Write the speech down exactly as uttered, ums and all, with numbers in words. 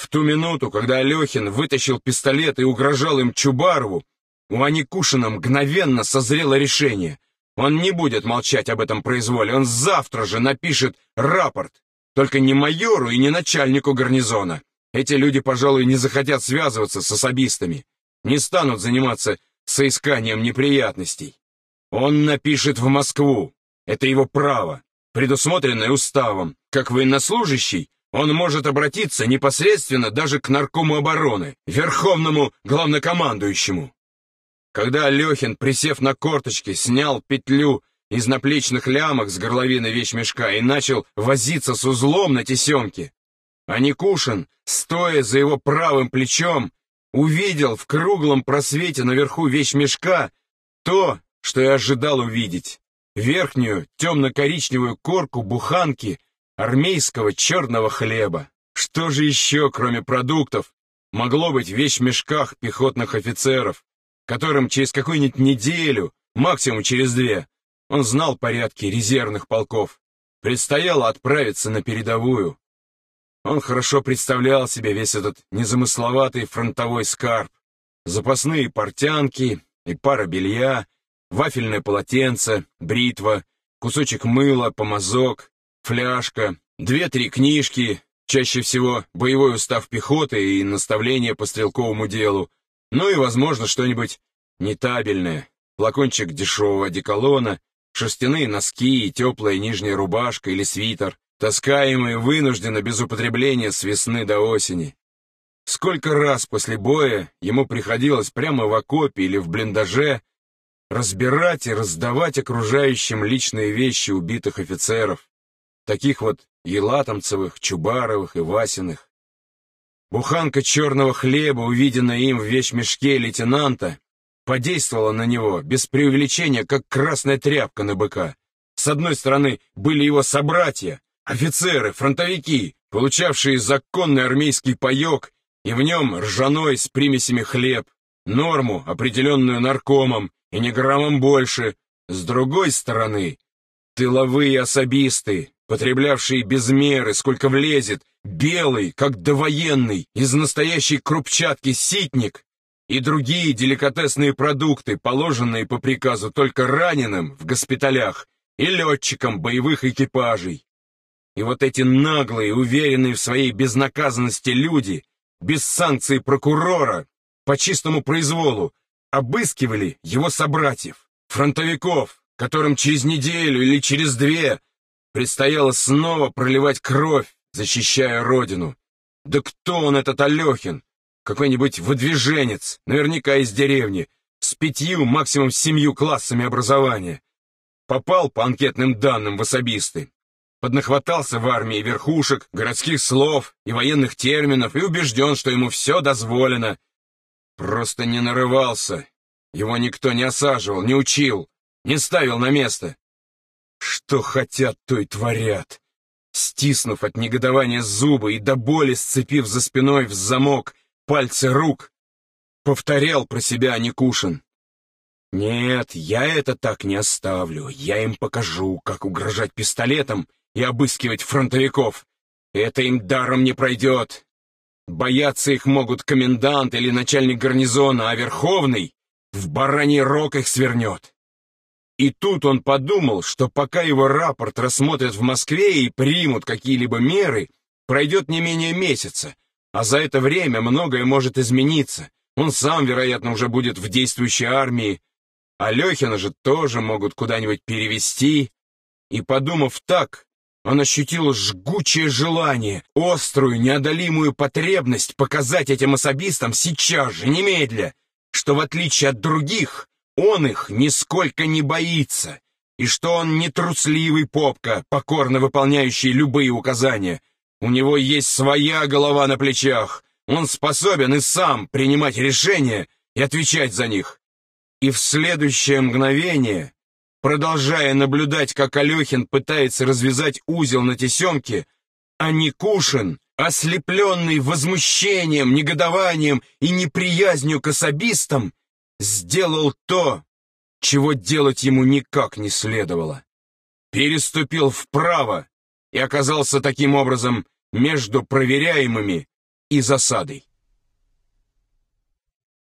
В ту минуту, когда Алехин вытащил пистолет и угрожал им Чубарову, у Аникушина мгновенно созрело решение. Он не будет молчать об этом произволе, он завтра же напишет рапорт. Только не майору и не начальнику гарнизона. Эти люди, пожалуй, не захотят связываться с особистами, не станут заниматься соисканием неприятностей. Он напишет в Москву. Это его право, предусмотренное уставом. Как военнослужащий, он может обратиться непосредственно даже к наркому обороны, верховному главнокомандующему. Когда Алехин, присев на корточки, снял петлю из наплечных лямок с горловины вещмешка и начал возиться с узлом на тесемке, Аникушин, стоя за его правым плечом, увидел в круглом просвете наверху вещмешка то, что и ожидал увидеть. Верхнюю темно-коричневую корку буханки армейского черного хлеба. Что же еще, кроме продуктов, могло быть в вещмешках пехотных офицеров, которым через какую-нибудь неделю, максимум через две, он знал порядки резервных полков, предстояло отправиться на передовую. Он хорошо представлял себе весь этот незамысловатый фронтовой скарб, запасные портянки и пара белья, вафельное полотенце, бритва, кусочек мыла, помазок, фляжка, две-три книжки, чаще всего боевой устав пехоты и наставления по стрелковому делу, ну и, возможно, что-нибудь нетабельное, флакончик дешевого одеколона, шерстяные носки и теплая нижняя рубашка или свитер, таскаемые вынужденно без употребления с весны до осени. Сколько раз после боя ему приходилось прямо в окопе или в блиндаже разбирать и раздавать окружающим личные вещи убитых офицеров, таких вот Елатомцевых, Чубаровых и Васиных. Буханка черного хлеба, увиденная им в вещмешке лейтенанта, подействовала на него без преувеличения, как красная тряпка на быка. С одной стороны были его собратья, офицеры, фронтовики, получавшие законный армейский паек, и в нем ржаной с примесями хлеб, норму, определенную наркомом, и ни граммом больше. С другой стороны, тыловые особисты, потреблявшие без меры, сколько влезет, белый, как довоенный, из настоящей крупчатки ситник, и другие деликатесные продукты, положенные по приказу только раненым в госпиталях и летчикам боевых экипажей. И вот эти наглые, уверенные в своей безнаказанности люди, без санкции прокурора, по чистому произволу, обыскивали его собратьев, фронтовиков, которым через неделю или через две предстояло снова проливать кровь, защищая родину. Да кто он, этот Алехин? Какой-нибудь выдвиженец, наверняка из деревни, с пятью, максимум семью классами образования. Попал по анкетным данным в особисты, поднахватался в армии верхушек, городских слов и военных терминов и убежден, что ему все дозволено. Просто не нарывался. Его никто не осаживал, не учил, не ставил на место. Что хотят, то и творят. Стиснув от негодования зубы и до боли сцепив за спиной в замок пальцы рук, повторял про себя Аникушин. Нет, я это так не оставлю. Я им покажу, как угрожать пистолетом и обыскивать фронтовиков. Это им даром не пройдет. Бояться их могут комендант или начальник гарнизона, а Верховный в бараний рог их свернет. И тут он подумал, что пока его рапорт рассмотрят в Москве и примут какие-либо меры, пройдет не менее месяца, а за это время многое может измениться. Он сам, вероятно, уже будет в действующей армии, Алехина же тоже могут куда-нибудь перевести. И, подумав так, он ощутил жгучее желание, острую, неодолимую потребность показать этим особистам сейчас же, немедля, что в отличие от других, он их нисколько не боится, и что он не трусливый попка, покорно выполняющий любые указания. У него есть своя голова на плечах, он способен и сам принимать решения и отвечать за них. И в следующее мгновение, продолжая наблюдать, как Алехин пытается развязать узел на тесемке, Аникушин, ослепленный возмущением, негодованием и неприязнью к особистам, сделал то, чего делать ему никак не следовало. Переступил вправо и оказался таким образом между проверяемыми и засадой.